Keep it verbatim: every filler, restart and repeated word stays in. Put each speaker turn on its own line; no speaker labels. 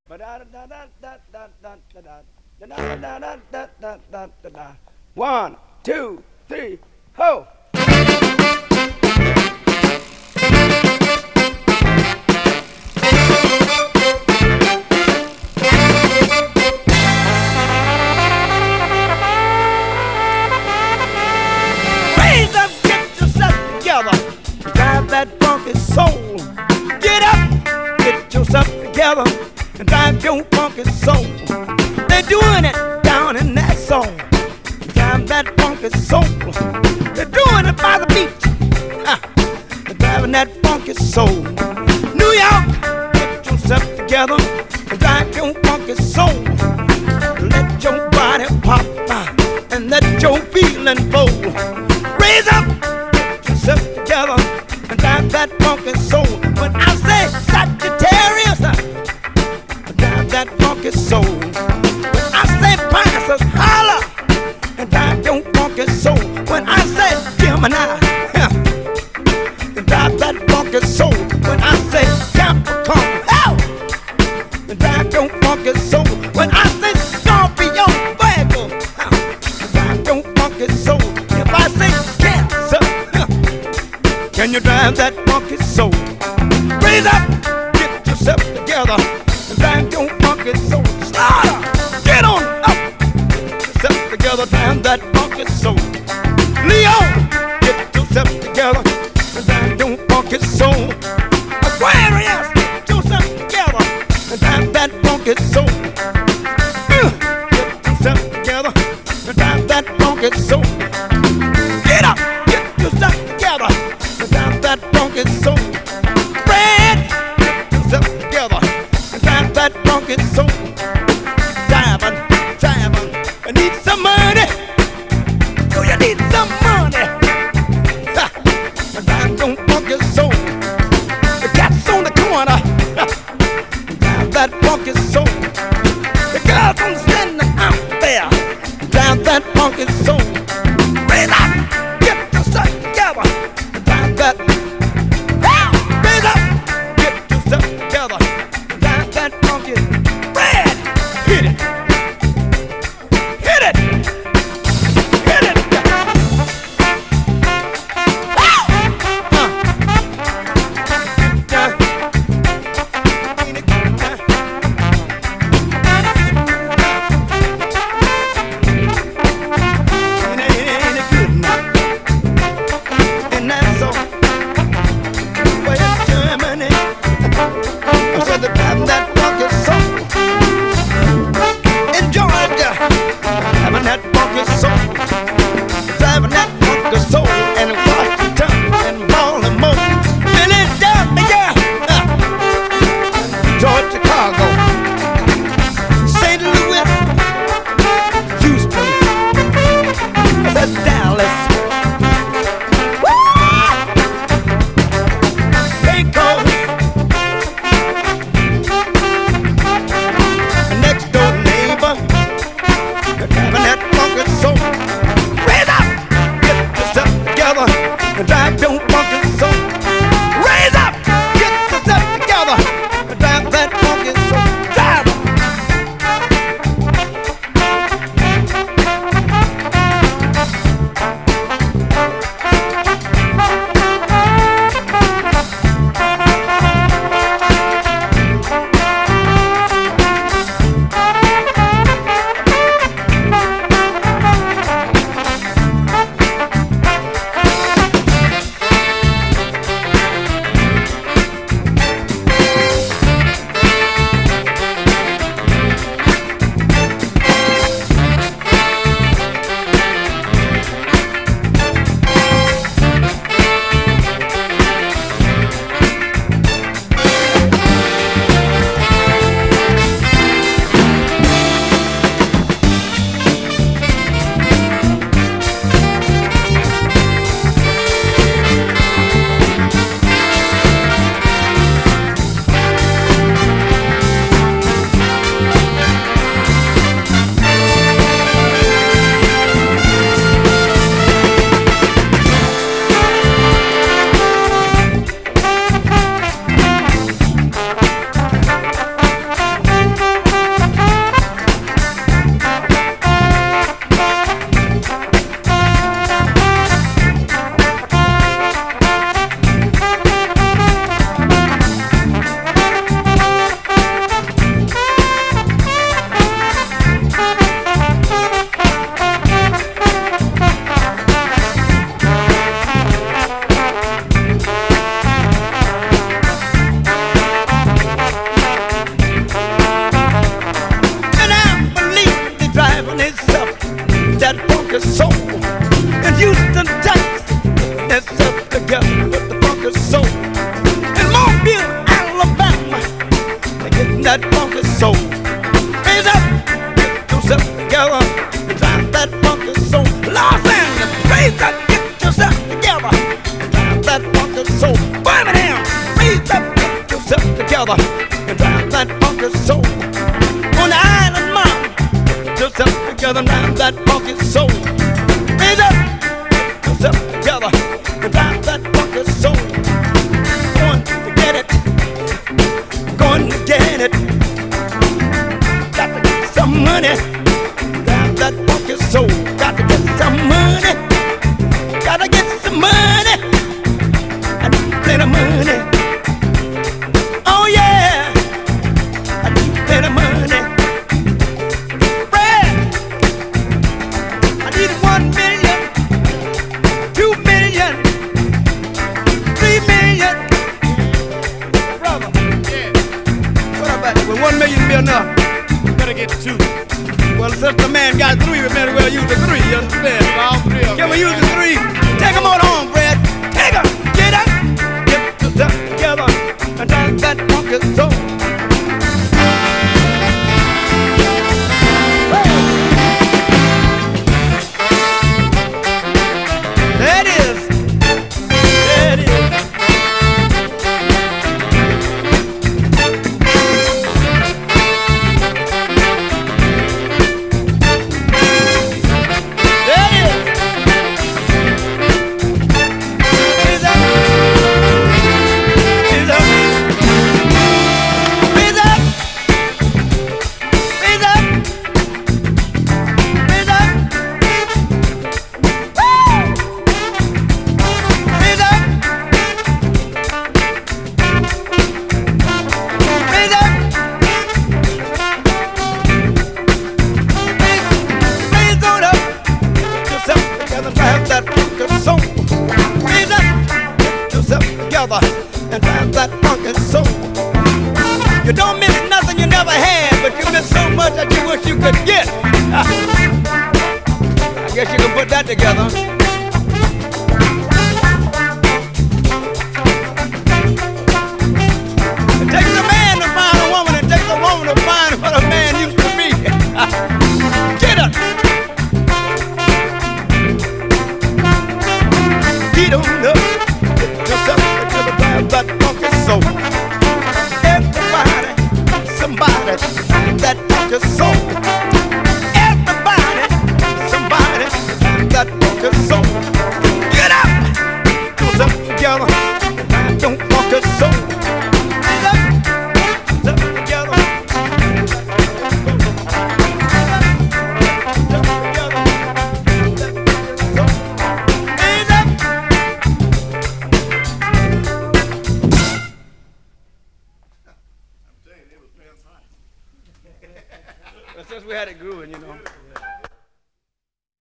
One, two, three, ho! Raise up, get yourself together, drive that funky soul. Get up, get yourself together, and drive your funky soul. They're doing it down in that song. Drive that funky soul. They're doing it by the beach. Ha. They're driving that funky soul. New York, get yourself together and drive your funky soul. Let your body pop uh, and let your feeling flow. Raise up, get yourself together and drive that funky soul. When I say Sagittarius, uh, drive that funky soul. When I say Pisces, holla and drive your funky soul. When I say Gemini, huh, and drive that funky soul. When I say Capricorn, oh, and drive your funky soul. When I say Scorpio, Virgo, huh, and drive your funky soul. If I say Cancer, huh, can you drive that funky soul? Raise up, get yourself together, and drive your funky soul. Slaughter, get on up, get yourself together, drive that funky soul. Leo, get yourself together, and drive your funky soul. Aquarius, get yourself together, and drive that funky soul. Uh, get yourself together, and drive that funky soul. Get up, get yourself together, and drive that funky soul. Fred, get yourself together, and drive that funky soul. Diamond, diamond, I need some money. Do you need some money? Ha, and I don't funky soul. The cat's on the corner. Ha, drive that funky soul. The girls on standing out there. Drive that funky soul. Raise up, get yourself together. Drive that. Hey, raise up, get yourself together. Drive that funky. Red, hit it, hit it, hit it. Woo! Uh. Yeah. funky soul. Raise up, get yourself together and drive that funky soul. Los Angeles, raise up, get yourself together and drive that funky soul. Birmingham, raise up, get yourself together and drive that funky soul. On the island, mom, get yourself together and drive that funky soul. Raise up, get yourself together and drive that funky soul. Going to get it, going to get it. Got to get some money, drive that funky soul. Got to get some money, got to get some money. I need plenty of money. Oh yeah, I need plenty of money. Bread, I need one million, two million, three million. Brother, yeah. What about it? Will one million be enough?
You better get two.
Well, since the man got three, we better well use the three, you understand?
All three of them.
Can we use the three? Take them on home, Brad. Take them. Get up. Get yourself together and dance that funky soul. There it is. There it is. And drive that funky soul. You don't miss nothing you never had, but you miss so much that you wish you could get. I guess you can put that together. It takes a man to find a woman, it takes a woman to find what a man used to be. Get up. Get on up. That funky soul. Everybody, somebody, that funky soul. Everybody, somebody, that funky soul. Get up, goes up together, don't funky soul. Get up, goes up together. Since we had it grooving, you know.